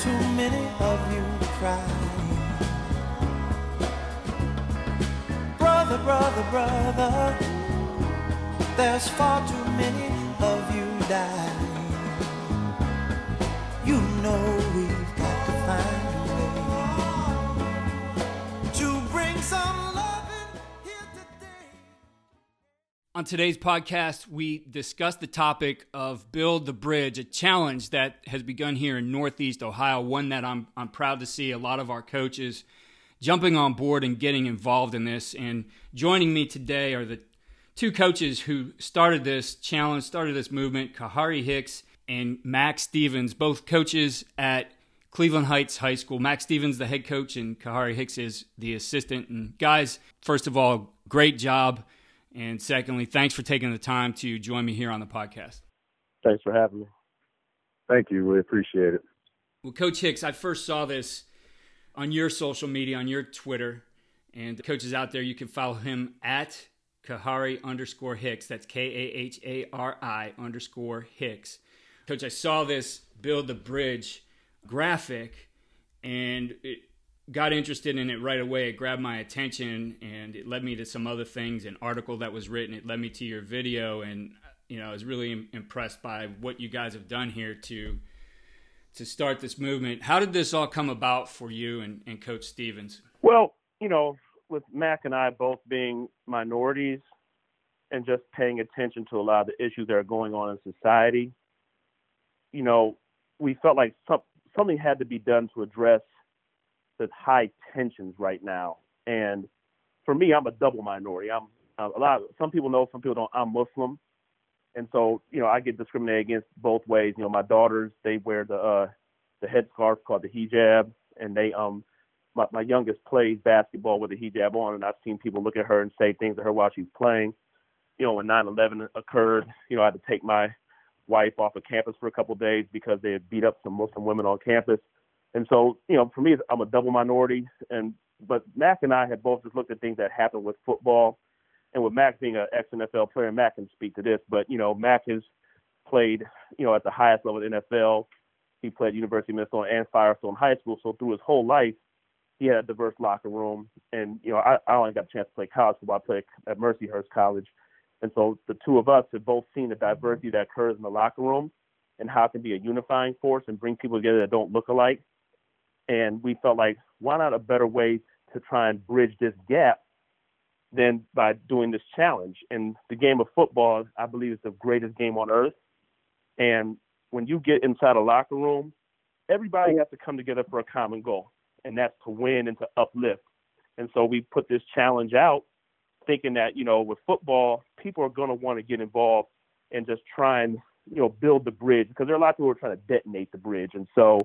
too many of you crying. Brother, brother, brother, there's far too many of you dying. You know we've got to find a way to bring some love in here today. On today's podcast, we discuss the topic of Build the Bridge, a challenge that has begun here in Northeast Ohio, one that I'm proud to see a lot of our coaches jumping on board and getting involved in this. And joining me today are the two coaches who started this challenge, started this movement, Kahari Hicks and Mac Stevens, both coaches at Cleveland Heights High School. Mac Stevens, the head coach, and Kahari Hicks is the assistant. And guys, first of all, great job. And secondly, thanks for taking the time to join me here on the podcast. Thanks for having me. Thank you. We appreciate it. Well, Coach Hicks, I first saw this on your social media, on your Twitter. And the coaches out there, you can follow him at Kahari_Hicks. That's KAHARI_Hicks. Coach, I saw this Build the Bridge graphic and it got interested in it right away. It grabbed my attention and it led me to some other things, an article that was written. It led me to your video, and I was really impressed by what you guys have done here to start this movement. How did this all come about for you and Coach Stevens? Well, with Mac and I both being minorities and just paying attention to a lot of the issues that are going on in society, we felt like something had to be done to address the high tensions right now. And for me, I'm a double minority. Some people know, some people don't. I'm Muslim. And so, I get discriminated against both ways. My daughters, they wear the headscarf called the hijab, and they, my youngest plays basketball with a hijab on, and I've seen people look at her and say things to her while she's playing. When 9/11 occurred, I had to take my wife off of campus for a couple of days because they had beat up some Muslim women on campus. And so, for me, I'm a double minority. But Mac and I had both just looked at things that happened with football. And with Mac being an ex-NFL player, Mac can speak to this, but, Mac has played, at the highest level of the NFL. He played University of Minnesota and Firestone High School. So through his whole life, he had a diverse locker room. And, I only got a chance to play college football. I played at Mercyhurst College. And so the two of us have both seen the diversity that occurs in the locker room and how it can be a unifying force and bring people together that don't look alike. And we felt like, why not a better way to try and bridge this gap than by doing this challenge? And the game of football, I believe, is the greatest game on earth. And when you get inside a locker room, everybody has to come together for a common goal, and that's to win and to uplift. And so we put this challenge out thinking that, with football, people are going to want to get involved and just try and, build the bridge, because there are a lot of people who are trying to detonate the bridge. And so,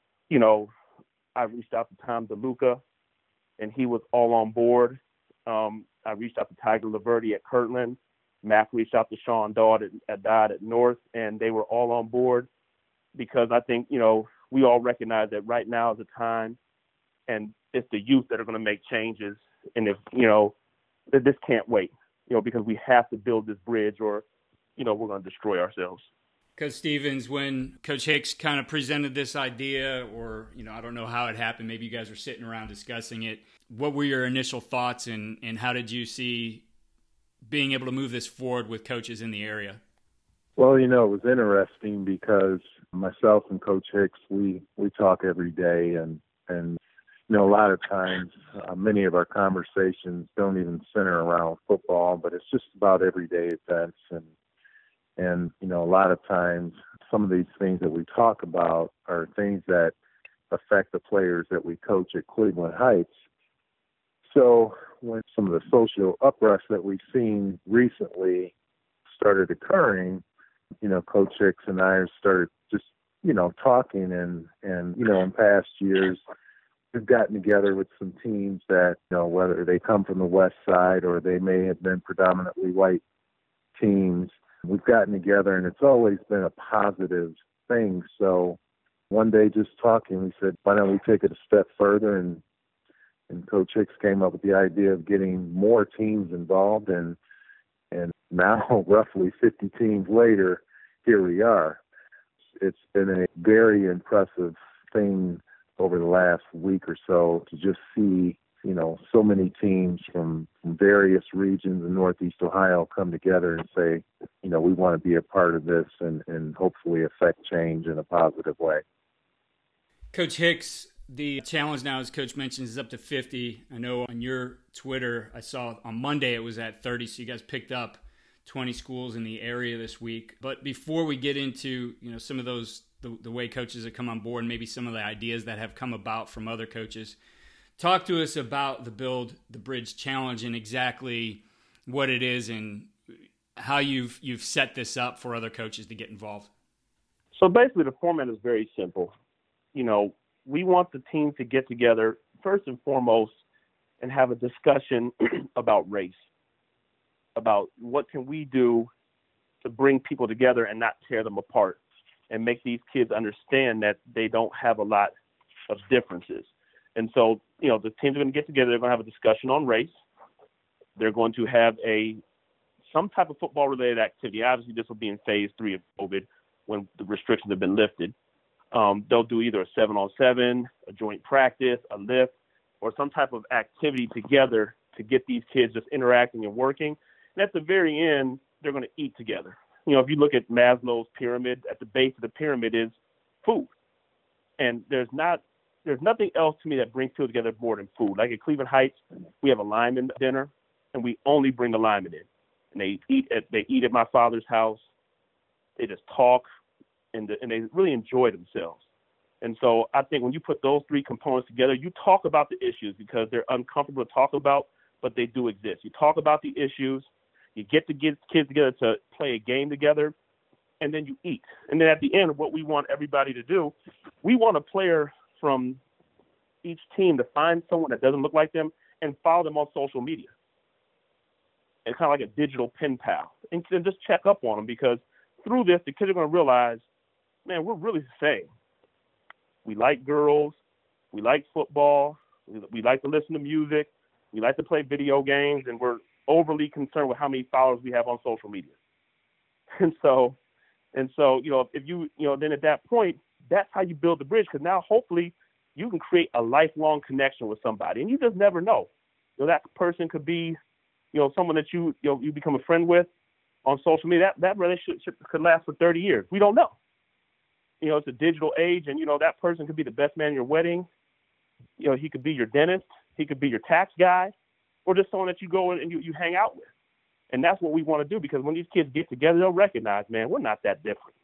I reached out to Tom DeLuca, and he was all on board. I reached out to Tiger Laverty at Kirtland. Mac reached out to Sean Dodd at North, and they were all on board because I think, we all recognize that right now is the time, and it's the youth that are going to make changes. And if, this can't wait, because we have to build this bridge or, we're going to destroy ourselves. Coach Stevens, when Coach Hicks kind of presented this idea, or, I don't know how it happened, maybe you guys were sitting around discussing it, what were your initial thoughts and how did you see being able to move this forward with coaches in the area? Well, it was interesting because myself and Coach Hicks, we talk every day and a lot of times many of our conversations don't even center around football, but it's just about everyday events. And a lot of times some of these things that we talk about are things that affect the players that we coach at Cleveland Heights. So when some of the social unrest that we've seen recently started occurring, Coach Hicks and I started just, talking and in past years, we've gotten together with some teams that, whether they come from the West Side or they may have been predominantly white teams, we've gotten together and it's always been a positive thing. So one day just talking, we said, why don't we take it a step further? And Coach Hicks came up with the idea of getting more teams involved. And now roughly 50 teams later, here we are. It's been a very impressive thing over the last week or so to just see, so many teams from various regions in Northeast Ohio come together and say, we want to be a part of this and hopefully affect change in a positive way. Coach Hicks, the challenge now, as Coach mentioned, is up to 50. I know on your Twitter, I saw on Monday it was at 30, so you guys picked up 20 schools in the area this week. But before we get into, some of those, the way coaches have come on board and maybe some of the ideas that have come about from other coaches, talk to us about the Build the Bridge Challenge and exactly what it is and how you've set this up for other coaches to get involved. So basically the format is very simple. We want the team to get together first and foremost and have a discussion about race, about what can we do to bring people together and not tear them apart and make these kids understand that they don't have a lot of differences. And so, the teams are going to get together. They're going to have a discussion on race. They're going to have some type of football-related activity. Obviously, this will be in phase 3 of COVID when the restrictions have been lifted. They'll do either a 7-on-7, a joint practice, a lift, or some type of activity together to get these kids just interacting and working. And at the very end, they're going to eat together. If you look at Maslow's pyramid, at the base of the pyramid is food. And there's nothing else to me that brings people together more than food. Like at Cleveland Heights, we have a lineman dinner, and we only bring the linemen in. And they eat at my father's house. They just talk, and they really enjoy themselves. And so I think when you put those 3 components together, you talk about the issues because they're uncomfortable to talk about, but they do exist. You talk about the issues, you get kids together to play a game together, and then you eat. And then at the end, what we want everybody to do, we want a player from each team to find someone that doesn't look like them and follow them on social media. It's kind of like a digital pen pal. And just check up on them because through this, the kids are going to realize, man, we're really the same. We like girls. We like football. We like to listen to music. We like to play video games, and we're overly concerned with how many followers we have on social media. And so, if you, then at that point, that's how you build the bridge because now hopefully you can create a lifelong connection with somebody, and you just never know. That person could be, someone that you become a friend with on social media. That relationship could last for 30 years. We don't know. It's a digital age, and that person could be the best man at your wedding. He could be your dentist. He could be your tax guy, or just someone that you go and you hang out with. And that's what we want to do because when these kids get together, they'll recognize, man, we're not that different.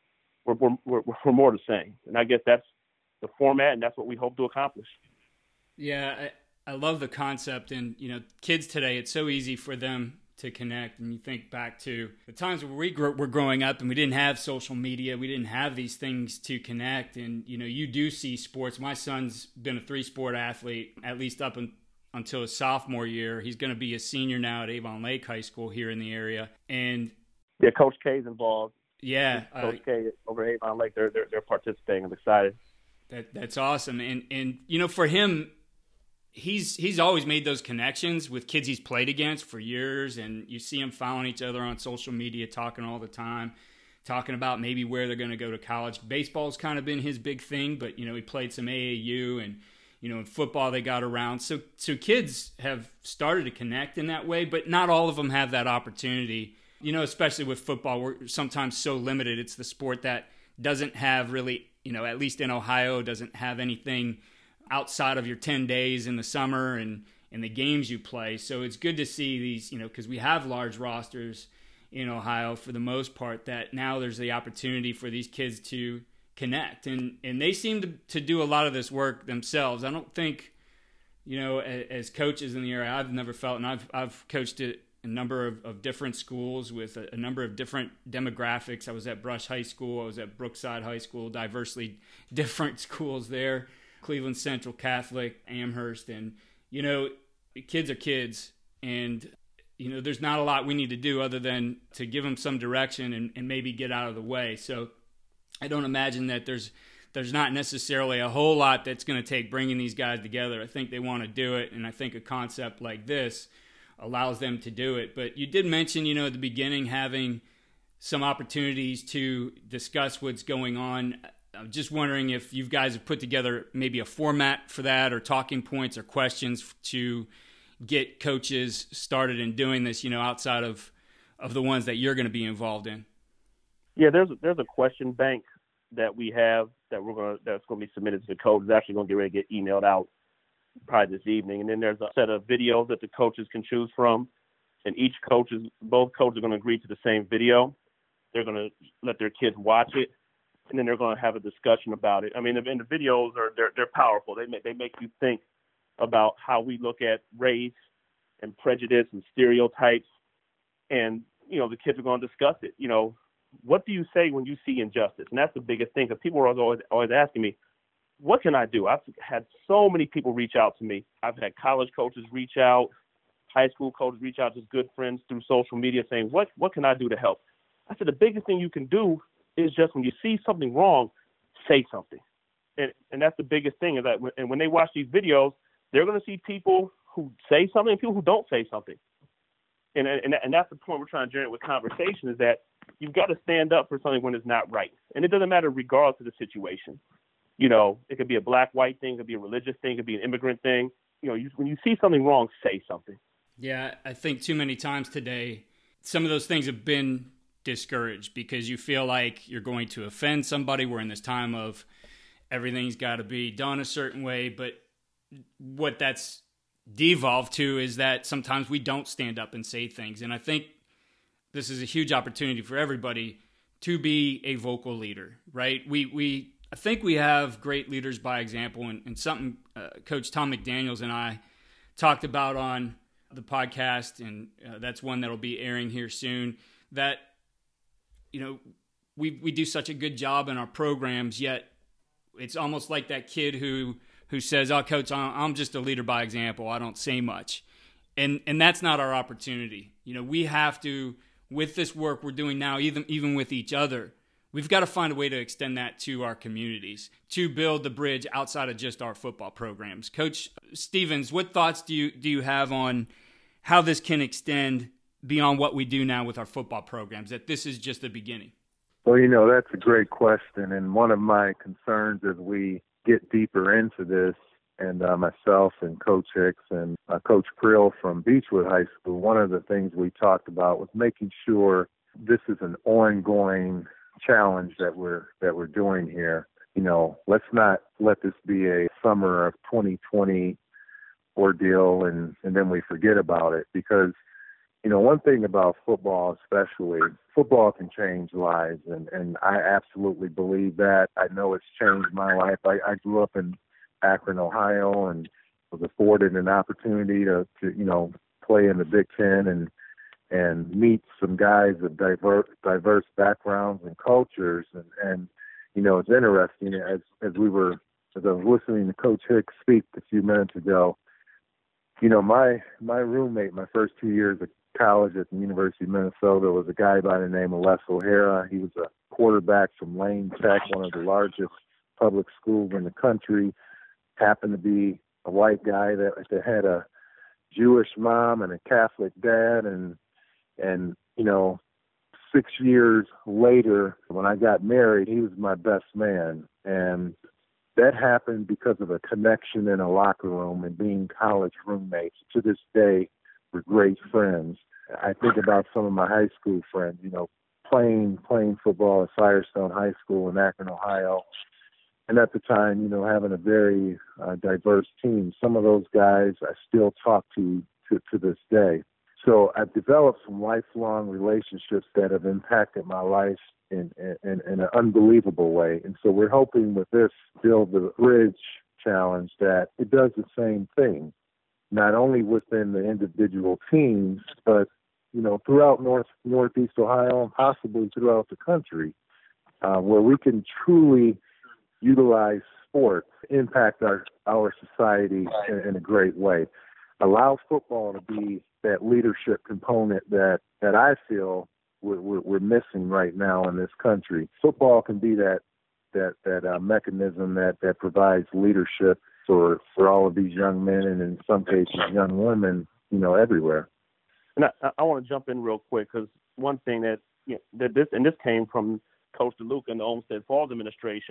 We're more the same. And I guess that's the format, and that's what we hope to accomplish. Yeah, I love the concept. And, kids today, it's so easy for them to connect. And you think back to the times where we were growing up and we didn't have social media. We didn't have these things to connect. And, you do see sports. My son's been a 3-sport athlete, at least up until his sophomore year. He's going to be a senior now at Avon Lake High School here in the area. And yeah, Coach K's involved. Yeah. Coach K over at Avon Lake, they're participating. I'm excited. That's awesome. And for him, he's always made those connections with kids he's played against for years, and you see them following each other on social media, talking all the time, talking about maybe where they're going to go to college. Baseball's kind of been his big thing, but he played some AAU, and in football they got around. So kids have started to connect in that way, but not all of them have that opportunity. Especially with football, we're sometimes so limited. It's the sport that doesn't have really, at least in Ohio, doesn't have anything outside of your 10 days in the summer and the games you play. So it's good to see these, because we have large rosters in Ohio for the most part, that now there's the opportunity for these kids to connect. And they seem to do a lot of this work themselves. I don't think, as coaches in the area, I've never felt, and I've coached at a number of different schools with a number of different demographics. I was at Brush High School. I was at Brookside High School, diversely different schools there. Cleveland Central Catholic, Amherst, and kids are kids, and there's not a lot we need to do other than to give them some direction and maybe get out of the way. So I don't imagine that there's not necessarily a whole lot that's going to take bringing these guys together. I think they want to do it, and I think a concept like this allows them to do it. But you did mention, at the beginning, having some opportunities to discuss what's going on I'm just wondering if you guys have put together maybe a format for that, or talking points or questions to get coaches started in doing this, outside of the ones that you're going to be involved in. Yeah, there's a question bank that we have that's going to be submitted to the coach. It's actually going to get ready to get emailed out probably this evening. And then there's a set of videos that the coaches can choose from. And both coaches are going to agree to the same video. They're going to let their kids watch it, and then they're going to have a discussion about it. I mean, and the videos they're powerful. They make you think about how we look at race and prejudice and stereotypes. And, the kids are going to discuss it. What do you say when you see injustice? And that's the biggest thing, because people are always asking me, what can I do? I've had so many people reach out to me. I've had college coaches reach out, high school coaches reach out, just good friends through social media saying, what can I do to help? I said, the biggest thing you can do is just when you see something wrong, say something. And that's the biggest thing, is that when they watch these videos, they're going to see people who say something and people who don't say something. And that's the point we're trying to generate with conversation, is that you've got to stand up for something when it's not right. And it doesn't matter regardless of the situation. It could be a black-white thing, it could be a religious thing, it could be an immigrant thing. When you see something wrong, say something. Yeah, I think too many times today, some of those things have been discouraged because you feel like you're going to offend somebody. We're in this time of everything's got to be done a certain way, but what that's devolved to is that sometimes we don't stand up and say things. And I think this is a huge opportunity for everybody to be a vocal leader, right? I think we have great leaders by example, and something Coach Tom McDaniels and I talked about on the podcast, and that's one that'll be airing here soon, that, we do such a good job in our programs, yet it's almost like that kid who says, oh, Coach, I'm just a leader by example. I don't say much. And that's not our opportunity. We have to, with this work we're doing now, even with each other, we've got to find a way to extend that to our communities, to build the bridge outside of just our football programs. Coach Stevens, what thoughts do you have on how this can extend beyond what we do now with our football programs, that this is just the beginning? Well, that's a great question. And one of my concerns as we get deeper into this, and myself and Coach Hicks and Coach Prill from Beechwood High School, one of the things we talked about was making sure this is an ongoing challenge that we're doing here. Let's not let this be a summer of 2020 ordeal and then we forget about it, because one thing about football, especially, football can change lives, and I absolutely believe that. I know it's changed my life. I grew up in Akron, Ohio, and was afforded an opportunity to play in the Big Ten and meet some guys of diverse backgrounds and cultures, and it's interesting as I was listening to Coach Hicks speak a few minutes ago. My roommate, my first 2 years of college at the University of Minnesota, was a guy by the name of Les O'Hara. He was a quarterback from Lane Tech, one of the largest public schools in the country. Happened to be a white guy that had a Jewish mom and a Catholic dad, and 6 years later, when I got married, he was my best man. And that happened because of a connection in a locker room and being college roommates. To this day, we're great friends. I think about some of my high school friends, playing football at Firestone High School in Akron, Ohio. And at the time, having a very diverse team. Some of those guys I still talk to this day. So I've developed some lifelong relationships that have impacted my life in an unbelievable way. And so we're hoping with this Build the Bridge challenge that it does the same thing, not only within the individual teams, but, throughout Northeast Ohio and possibly throughout the country, where we can truly utilize sport to impact our society in a great way. Allow football to be that leadership component that I feel we're missing right now in this country. Football can be that mechanism that provides leadership for all of these young men and in some cases young women, everywhere. And I want to jump in real quick, because one thing that this came from Coach DeLuca and the Olmsted Falls administration,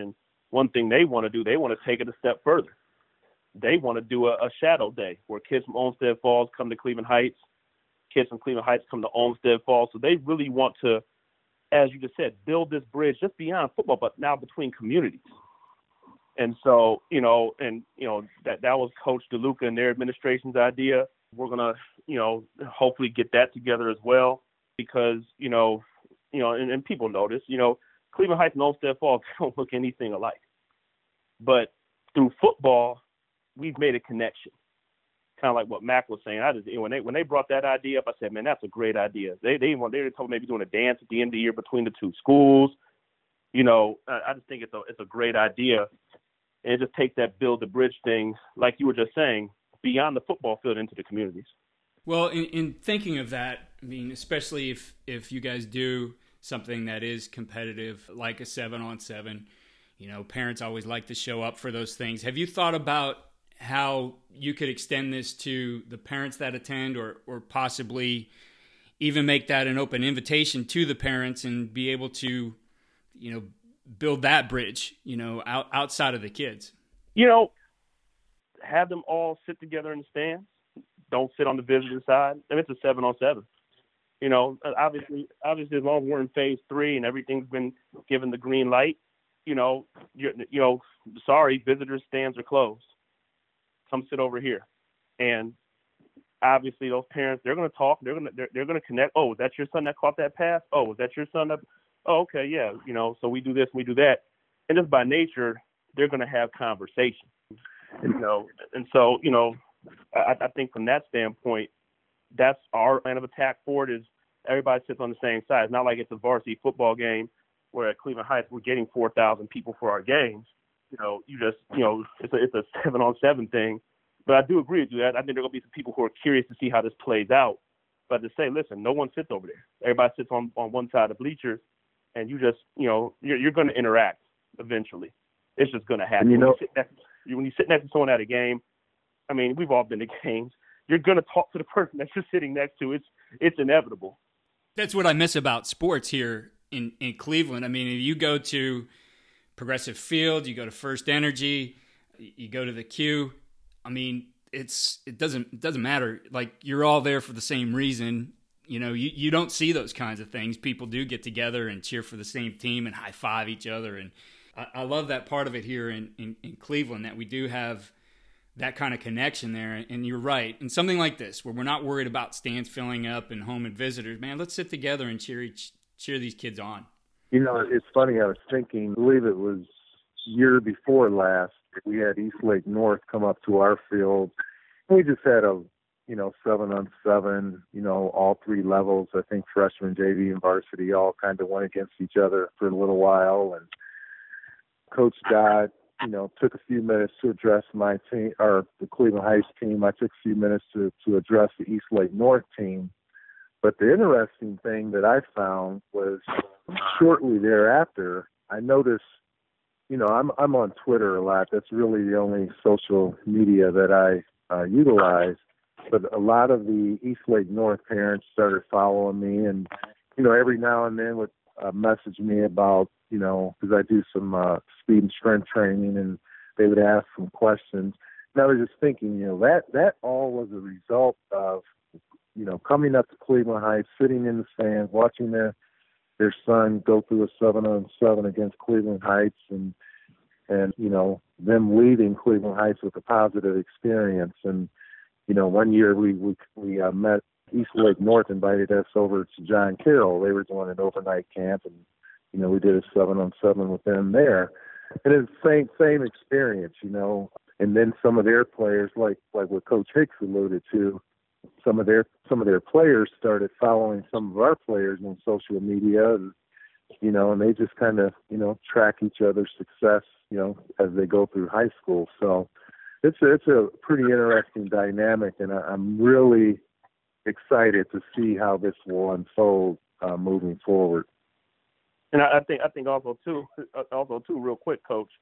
one thing they want to do, they want to take it a step further. They want to do a shadow day where kids from Olmsted Falls come to Cleveland Heights, kids from Cleveland Heights come to Olmsted Falls. So they really want to, as you just said, build this bridge just beyond football, but now between communities. And so, that was Coach DeLuca and their administration's idea. We're going to, hopefully get that together as well because, and people notice, Cleveland Heights and Olmsted Falls don't look anything alike. But through football, we've made a connection. Kind of like what Mac was saying. When they brought that idea up, I said, man, that's a great idea. They were talking maybe doing a dance at the end of the year between the two schools. I just think it's a great idea. And just take that build the bridge thing, like you were just saying, beyond the football field into the communities. Well, in thinking of that, I mean, especially if you guys do something that is competitive, like a 7-on-7, parents always like to show up for those things. Have you thought about how you could extend this to the parents that attend or possibly even make that an open invitation to the parents and be able to, build that bridge, outside of the kids? Have them all sit together in the stands. Don't sit on the visitor side. I mean, it's a 7-on-7. Obviously, as long as we're in phase 3 and everything's been given the green light, sorry, visitor stands are closed. Come sit over here. And obviously, those parents, they're going to talk. They're going to connect. Oh, is that your son that caught that pass? Oh, is that your son that? Oh, okay, yeah. So we do this, we do that, and just by nature, they're going to have conversation. And so I think from that standpoint, that's our plan of attack for it. Is everybody sits on the same side. It's not like it's a varsity football game where at Cleveland Heights we're getting 4,000 people for our games. It's a 7-on-7 thing. But I do agree with you that I think there are going to be some people who are curious to see how this plays out. But to say, listen, no one sits over there. Everybody sits on one side of the bleachers, and you just, you're going to interact eventually. It's just going to happen. When you sit next to someone at a game, I mean, we've all been to games. You're going to talk to the person that you're sitting next to. It's inevitable. That's what I miss about sports here in Cleveland. I mean, if you go to Progressive Field, you go to First Energy, you go to the Q, I mean, it doesn't matter. Like, you're all there for the same reason. You don't see those kinds of things. People do get together and cheer for the same team and high five each other. And I love that part of it here in Cleveland, that we do have that kind of connection there. And you're right. And something like this, where we're not worried about stands filling up and home and visitors, man, let's sit together and cheer these kids on. It's funny. I was thinking, I believe it was year before last, we had Eastlake North come up to our field. We just had a 7-on-7, all 3 levels. I think freshman, JV, and varsity all kind of went against each other for a little while. And Coach Dodd, took a few minutes to address my team, or the Cleveland Heights team. I took a few minutes to address the Eastlake North team. But the interesting thing that I found was shortly thereafter, I noticed, I'm on Twitter a lot. That's really the only social media that I utilize. But a lot of the Eastlake North parents started following me, and every now and then would message me about because I do some speed and strength training, and they would ask some questions. And I was just thinking, that all was a result of coming up to Cleveland Heights, sitting in the stands, watching their son go through a 7-on-7 against Cleveland Heights, and them leaving Cleveland Heights with a positive experience. And one year we met. Eastlake North invited us over to John Carroll. They were doing an overnight camp, and we did a 7-on-7 with them there. And it's the same experience, And then some of their players, like what Coach Hicks alluded to, some of their players started following some of our players on social media, and and they just kind of track each other's success, as they go through high school. So it's a pretty interesting dynamic, and I'm really excited to see how this will unfold moving forward. And I think also too, real quick, Coach.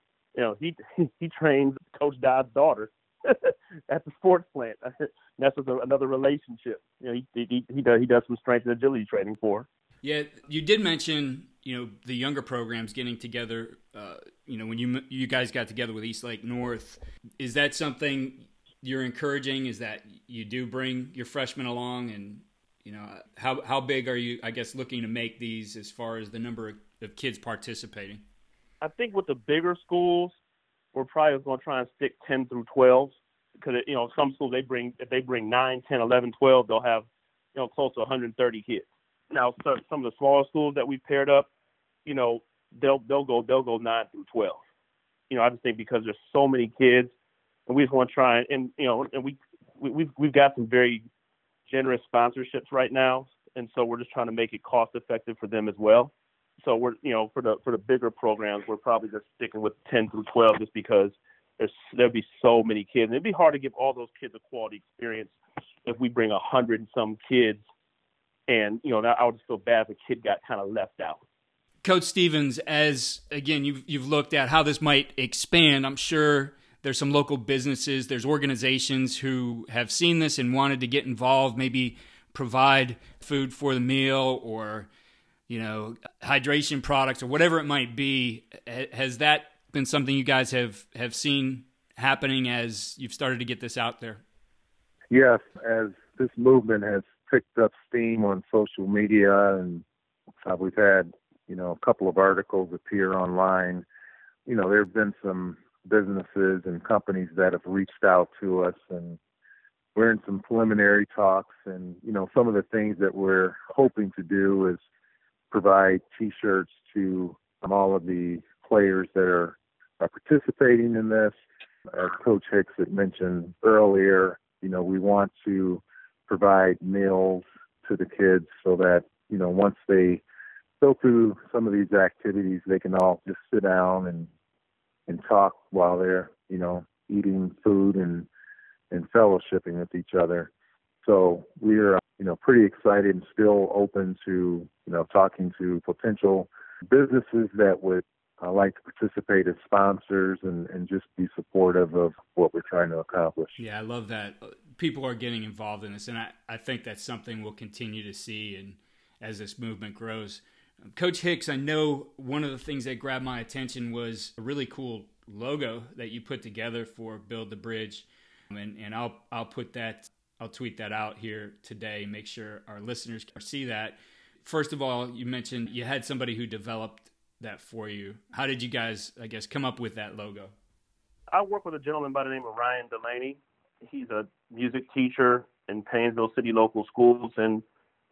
He trains Coach Dodd's daughter at the sports plant. That's another relationship. He does some strength and agility training for her. Yeah, you did mention the younger programs getting together, when you guys got together with Eastlake North, is that something you're encouraging? Is that you do bring your freshmen along, and how big are you, I guess, looking to make these as far as the number of kids participating? I think with the bigger schools, we're probably going to try and stick 10 through 12 because, some schools if they bring 9, 10, 11, 12, they'll have, close to 130 kids. Now, some of the smaller schools that we paired up, they'll go 9 through 12. I just think because there's so many kids, and we just want to try and we've got some very generous sponsorships right now, and so we're just trying to make it cost effective for them as well. So we're for the bigger programs, we're probably just sticking with 10 through 12 just because there'll be so many kids, and it'd be hard to give all those kids a quality experience if we bring 100 and some kids, and I would just feel bad if a kid got kind of left out. Coach Stevens, as again you've looked at how this might expand, I'm sure there's some local businesses, there's organizations who have seen this and wanted to get involved, maybe provide food for the meal or hydration products or whatever it might be. Has that been something you guys have seen happening as you've started to get this out there? Yes, as this movement has picked up steam on social media, and we've had a couple of articles appear online. There have been some businesses and companies that have reached out to us, and we're in some preliminary talks. And some of the things that we're hoping to do is provide T-shirts to all of the players that are participating in this. As Coach Hicks had mentioned earlier, we want to provide meals to the kids so that, once they go through some of these activities, they can all just sit down and talk while they're, eating food and fellowshipping with each other. So we're, pretty excited and still open to, talking to potential businesses that would like to participate as sponsors and just be supportive of what we're trying to accomplish. Yeah, I love that. People are getting involved in this, and I think that's something we'll continue to see and as this movement grows. Coach Hicks, I know one of the things that grabbed my attention was a really cool logo that you put together for Build the Bridge, and I'll tweet that out here today, make sure our listeners can see that. First of all, you mentioned you had somebody who developed that for you. How did you guys, I guess, come up with that logo? I work with a gentleman by the name of Ryan Delaney. He's a music teacher in Paynesville City Local Schools, and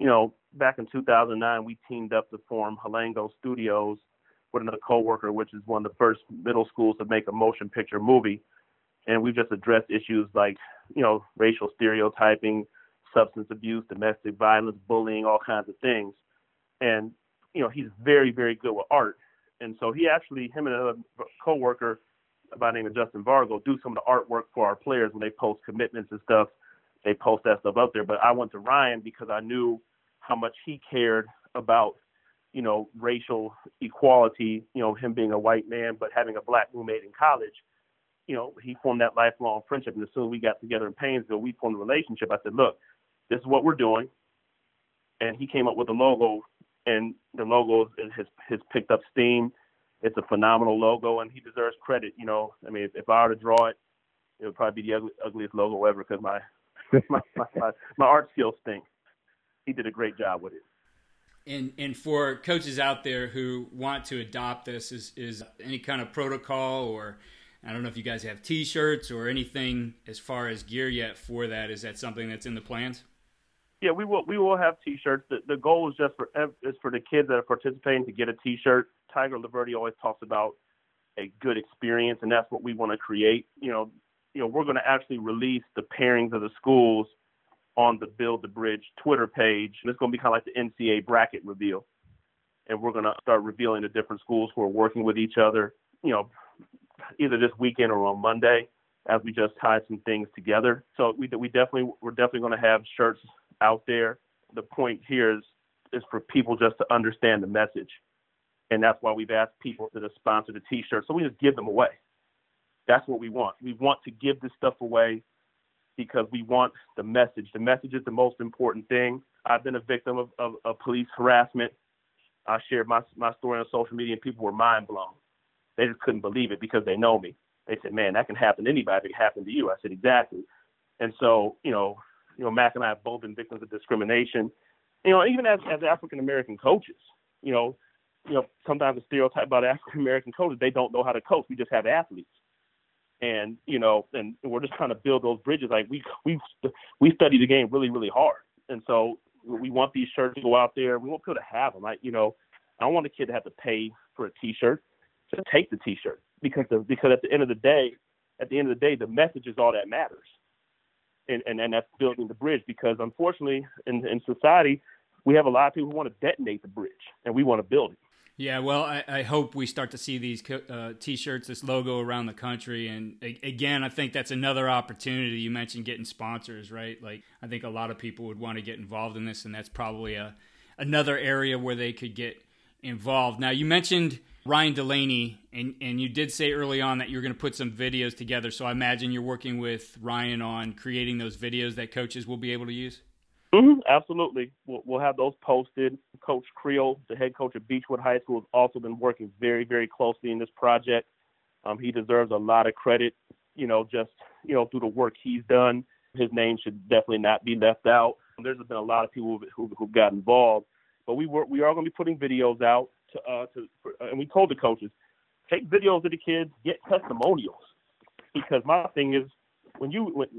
back in 2009, we teamed up to form Halango Studios with another coworker, which is one of the first middle schools to make a motion picture movie. And we've just addressed issues like, racial stereotyping, substance abuse, domestic violence, bullying, all kinds of things. And, he's very, very good with art. And so him and another coworker by the name of Justin Vargo do some of the artwork for our players when they post commitments and stuff. They post that stuff up there. But I went to Ryan because I knew how much he cared about, racial equality, him being a white man, but having a black roommate in college. He formed that lifelong friendship. And as soon as we got together in Paynesville, we formed a relationship. I said, look, this is what we're doing. And he came up with a logo, and the logo has picked up steam. It's a phenomenal logo, and he deserves credit. If I were to draw it, it would probably be the ugliest logo ever because my art skills stink. He did a great job with it. And for coaches out there who want to adopt this, is any kind of protocol, or I don't know if you guys have T-shirts or anything as far as gear yet for that. Is that something that's in the plans? Yeah, we will have T-shirts. The goal is just for the kids that are participating to get a T-shirt. Tiger Liberty always talks about a good experience, and that's what we want to create. We're going to actually release the pairings of the schools on the Build the Bridge Twitter page. And it's going to be kind of like the NCAA bracket reveal. And we're going to start revealing the different schools who are working with each other, either this weekend or on Monday, as we just tie some things together. So we're definitely going to have shirts out there. The point here is for people just to understand the message. And that's why we've asked people to sponsor the T-shirts. So we just give them away. That's what we want. We want to give this stuff away because we want the message. The message is the most important thing. I've been a victim of police harassment. I shared my story on social media, and people were mind blown. They just couldn't believe it because they know me. They said, man, that can happen to anybody. It can happen to you. I said, exactly. And so, Mac and I have both been victims of discrimination, even as African-American coaches, sometimes the stereotype about African-American coaches, they don't know how to coach. We just have athletes. And, and we're just trying to build those bridges. Like we study the game really, really hard. And so we want these shirts to go out there. We want people to have them. I don't want a kid to have to pay for a T-shirt to take the T-shirt because at the end of the day, the message is all that matters. And that's building the bridge, because unfortunately in society, we have a lot of people who want to detonate the bridge and we want to build it. Yeah, well, I hope we start to see these T-shirts, this logo around the country. And again, I think that's another opportunity. You mentioned getting sponsors, right? Like, I think a lot of people would want to get involved in this, and that's probably another area where they could get involved. Now, you mentioned Ryan Delaney, and you did say early on that you were going to put some videos together. So I imagine you're working with Ryan on creating those videos that coaches will be able to use? Mm-hmm, absolutely. We'll have those posted. Coach Creel, the head coach at Beechwood High School, has also been working very, very closely in this project. He deserves a lot of credit, through the work he's done. His name should definitely not be left out. There's been a lot of people who've got involved. But we are going to be putting videos out, and we told the coaches, take videos of the kids, get testimonials. Because my thing is, there's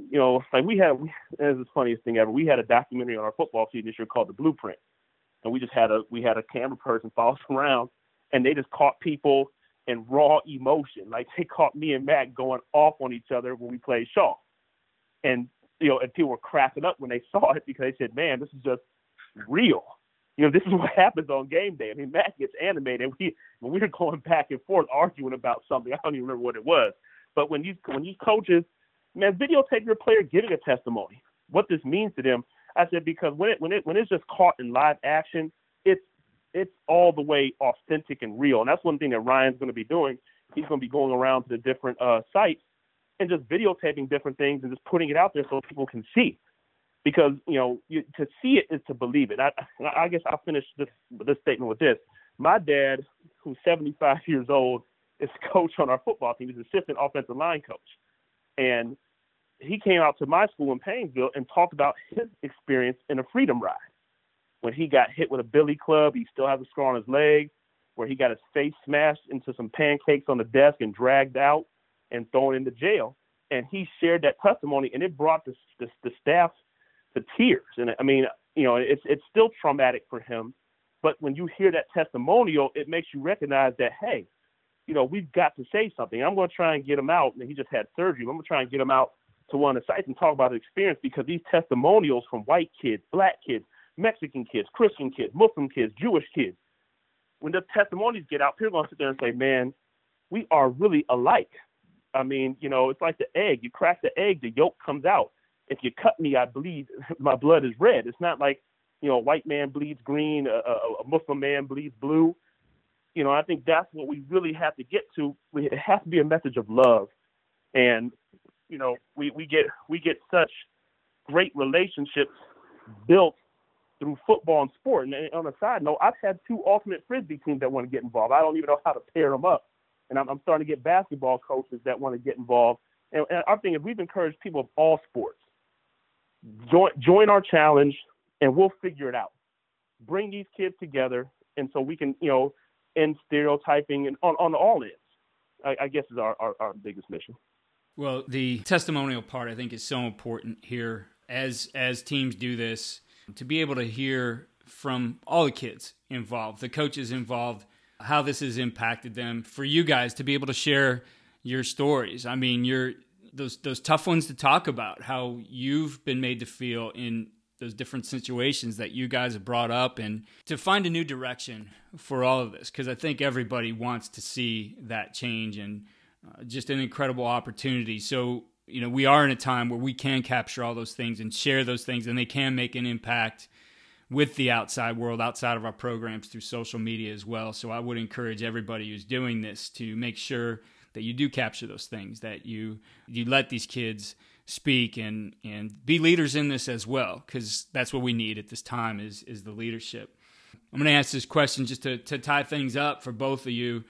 the funniest thing ever. We had a documentary on our football team this year called The Blueprint, and we had a camera person follow us around, and they just caught people in raw emotion. Like, they caught me and Matt going off on each other when we played Shaw, and and people were cracking up when they saw it because they said, "Man, this is just real." This is what happens on game day. I mean, Matt gets animated. When we were going back and forth arguing about something, I don't even remember what it was. But when you coaches, man, videotape your player giving a testimony, what this means to them. I said, because when it's just caught in live action, it's all the way authentic and real. And that's one thing that Ryan's going to be doing. He's going to be going around to the different sites and just videotaping different things and just putting it out there so people can see. Because, to see it is to believe it. I guess I'll finish this statement with this. My dad, who's 75 years old, is coach on our football team. He's assistant offensive line coach. And he came out to my school in Painesville and talked about his experience in a freedom ride. When he got hit with a billy club, he still has a scar on his leg, where he got his face smashed into some pancakes on the desk and dragged out and thrown into jail. And he shared that testimony, and it brought the staff to tears. And I mean, it's still traumatic for him. But when you hear that testimonial, it makes you recognize that, hey, we've got to say something. I'm going to try and get him out. And he just had surgery. I'm going to try and get him out to one of the sites and talk about his experience, because these testimonials from white kids, black kids, Mexican kids, Christian kids, Muslim kids, Jewish kids, when the testimonies get out, people are going to sit there and say, man, we are really alike. I mean, it's like the egg. You crack the egg, the yolk comes out. If you cut me, I bleed. My blood is red. It's not like, a white man bleeds green, a Muslim man bleeds blue. I think that's what we really have to get to. It has to be a message of love. And, we get such great relationships built through football and sport. And on a side note, I've had 2 ultimate Frisbee teams that want to get involved. I don't even know how to pair them up. And I'm starting to get basketball coaches that want to get involved. And our thing is, we've encouraged people of all sports, join our challenge, and we'll figure it out. Bring these kids together, and so we can, end stereotyping and on all ends. I guess is our biggest mission. Well, the testimonial part, I think, is so important here as teams do this, to be able to hear from all the kids involved, the coaches involved, how this has impacted them. For you guys to be able to share your stories. I mean, those tough ones to talk about, how you've been made to feel in those different situations that you guys have brought up, and to find a new direction for all of this, because I think everybody wants to see that change, and just an incredible opportunity. So, we are in a time where we can capture all those things and share those things, and they can make an impact with the outside world, outside of our programs, through social media as well. So I would encourage everybody who's doing this to make sure that you do capture those things, that you let these kids speak and be leaders in this as well, because that's what we need at this time is the leadership. I'm going to ask this question just to tie things up for both of you.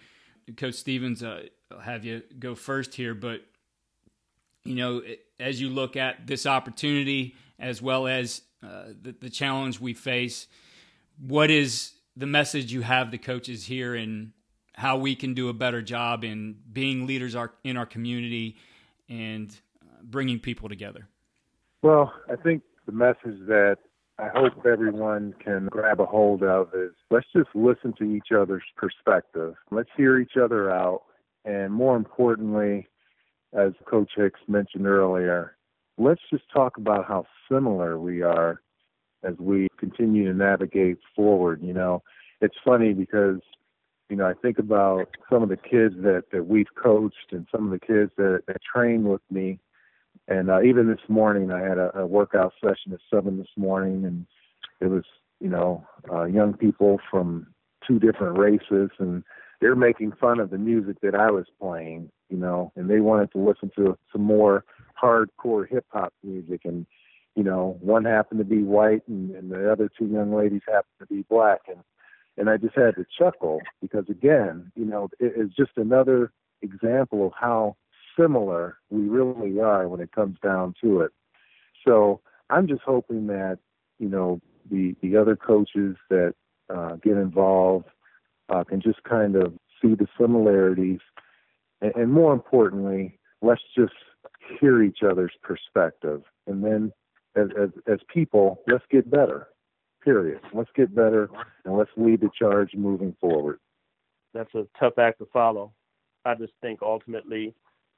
Coach Stevens, I'll have you go first here, but you know, as you look at this opportunity as well as the challenge we face, what is the message you have to coaches here and how we can do a better job in being leaders in our community and bringing people together? Well, I think the message that I hope everyone can grab a hold of is let's just listen to each other's perspective. Let's hear each other out. And more importantly, as Coach Hicks mentioned earlier, let's just talk about how similar we are as we continue to navigate forward. You know, it's funny because, you know, I think about some of the kids that we've coached and some of the kids that train with me. And even this morning, I had a workout session at 7 this morning, and it was, you know, young people from 2 different races, and they're making fun of the music that I was playing, you know, and they wanted to listen to some more hardcore hip-hop music. And, you know, one happened to be white, and the other 2 young ladies happened to be black. And I just had to chuckle because, again, you know, it's just another example of how similar we really are when it comes down to it. So I'm just hoping that, you know, the other coaches that get involved can just kind of see the similarities. And more importantly, let's just hear each other's perspective. And then as people, let's get better, period. Let's get better, and let's lead the charge moving forward. That's a tough act to follow. I just think ultimately,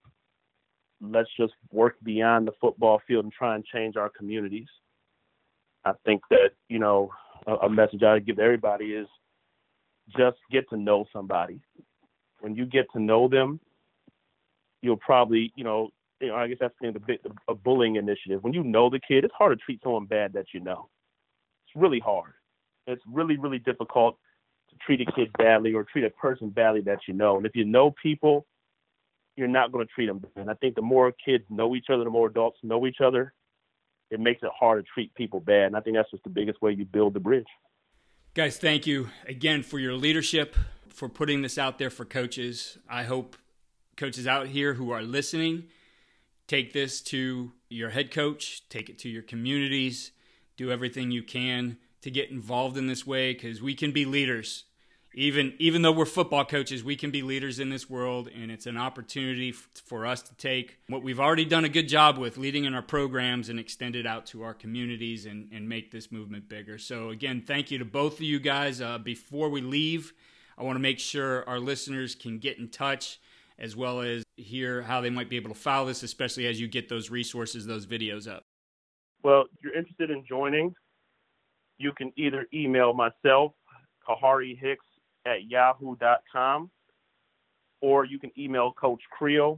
let's just work beyond the football field and try and change our communities. I think that, you know, a message I would give to everybody is just get to know somebody. When you get to know them, you'll probably, I guess that's a bullying initiative. When you know the kid, it's hard to treat someone bad that you know. It's really hard. It's really, really difficult to treat a kid badly or treat a person badly that you know. And if you know people, you're not going to treat them bad. And I think the more kids know each other, the more adults know each other, it makes it hard to treat people bad. And I think that's just the biggest way you build the bridge. Guys, thank you again for your leadership, for putting this out there for coaches. I hope coaches out here who are listening take this to your head coach, take it to your communities, do everything you can to get involved in this way, because we can be leaders. Even though we're football coaches, we can be leaders in this world, and it's an opportunity for us to take what we've already done a good job with, leading in our programs, and extend it out to our communities and make this movement bigger. So again, thank you to both of you guys. Before we leave, I want to make sure our listeners can get in touch as well as hear how they might be able to follow this, especially as you get those resources, those videos up. Well, if you're interested in joining, you can either email myself, Kahari Hicks, at yahoo.com, or you can email Coach Creel,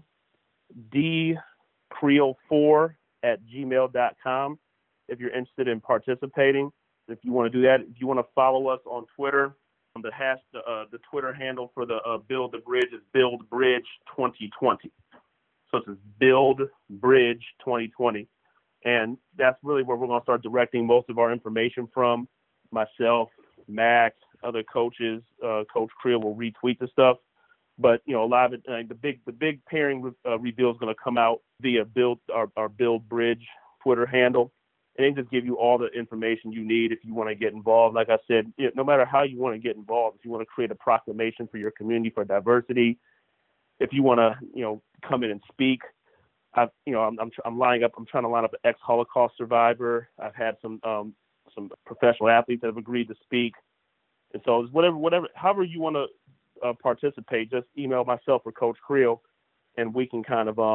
dcreel4@gmail.com if you're interested in participating. If you want to do that, if you want to follow us on Twitter, the Twitter handle for the Build the Bridge is BuildBridge2020. So it's BuildBridge2020. And that's really where we're going to start directing most of our information from. Myself, Max, other coaches, Coach Creel will retweet the stuff. But, a lot of it, the big pairing reveal is going to come out via our Build Bridge Twitter handle. And they just give you all the information you need if you want to get involved. Like I said, no matter how you want to get involved, if you want to create a proclamation for your community for diversity, if you want to, come in and speak, I'm lining up. I'm trying to line up an ex-Holocaust survivor. I've had some professional athletes that have agreed to speak. And so it's whatever, however you want to participate, just email myself or Coach Creel, and we can kind of,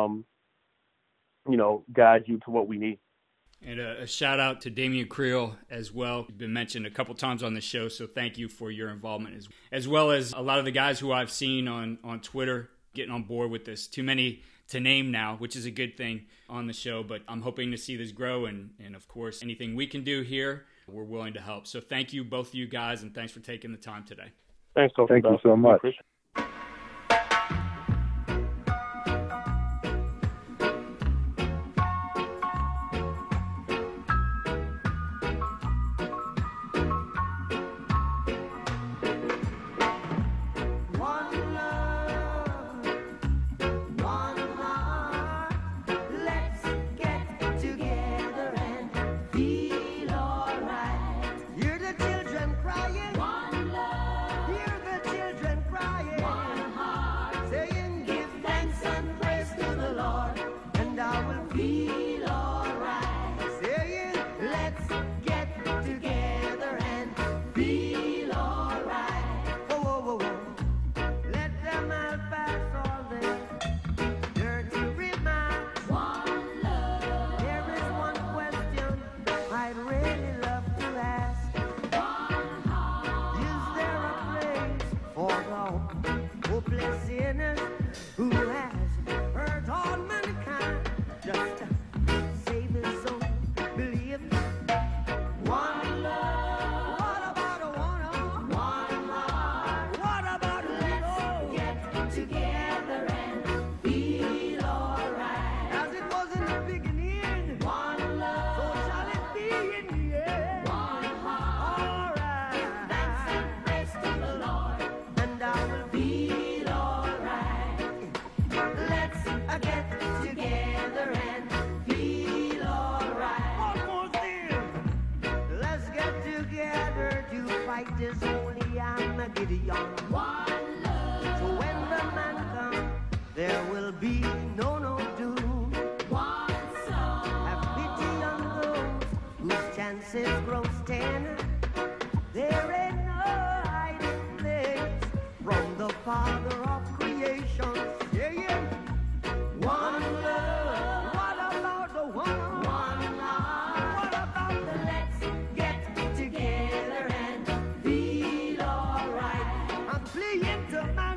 guide you to what we need. And a shout out to Damian Creel as well. You've been mentioned a couple times on the show, so thank you for your involvement as well as a lot of the guys who I've seen on Twitter getting on board with this. Too many to name now, which is a good thing on the show, but I'm hoping to see this grow, and of course, anything we can do here, we're willing to help. So thank you, both of you guys, and thanks for taking the time today. Thanks, Coach. Thank you so much. One love. for hopeless sinners who has hurt all mankind. Just save his soul, believe one love. What about a one heart? What about let's get together and feel alright? As it was in the beginning, one love. So shall it be in the end. One heart. Alright. Thanks and praise to the Lord, and I will feel alright. Let's get together and feel alright. One more thing. Let's get together to fight this holy Armageddon. One love. So when the man comes, there will be no doom. One song. Have pity on those whose chances grow thinner. There ain't no hiding place from the Father of creation. Yeah, yeah. One love. What about the one? One heart. What about the let's get together and feel alright? I'm playing to my